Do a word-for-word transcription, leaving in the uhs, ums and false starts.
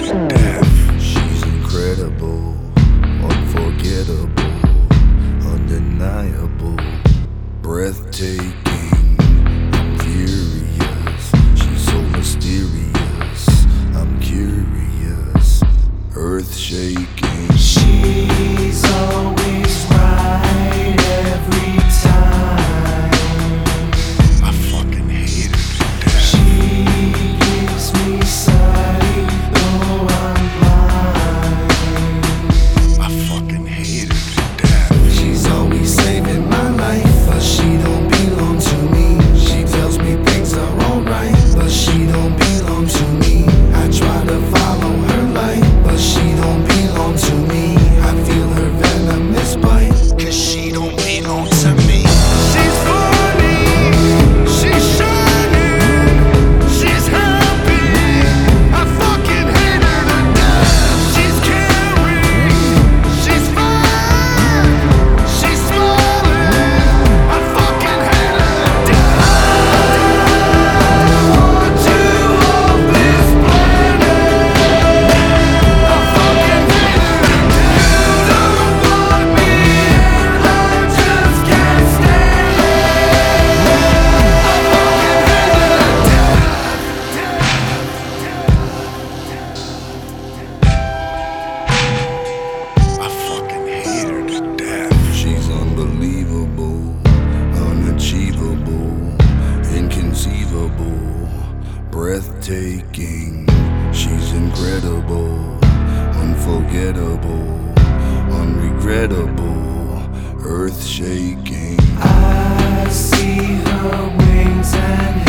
to death. She's incredible, unforgettable, undeniable, breathtaking. I'm furious, she's so mysterious. I'm curious, earth shaking. She's always right every time. I fucking hate her to death. She gives me sight, though I'm blind. I fucking hate her to death. She's always saving my life, but she don't belong to me. She tells me things are alright, but she don't belong to me. I try to follow her light, but she don't belong to me. I feel her venomous bite, cause she don't belong to me. She's funny, she's shining, she's happy. I fucking hate her to death. She's caring, she's fine, she's smiling. I fucking hate her to death. I want you off this planet. I fucking hate her to death. Don't want me here, I just can't stand it. I fucking hate her to death. She's unbelievable, unachievable, inconceivable, breathtaking. She's incredible, unforgettable, unregrettable, earth shaking. I see her wings and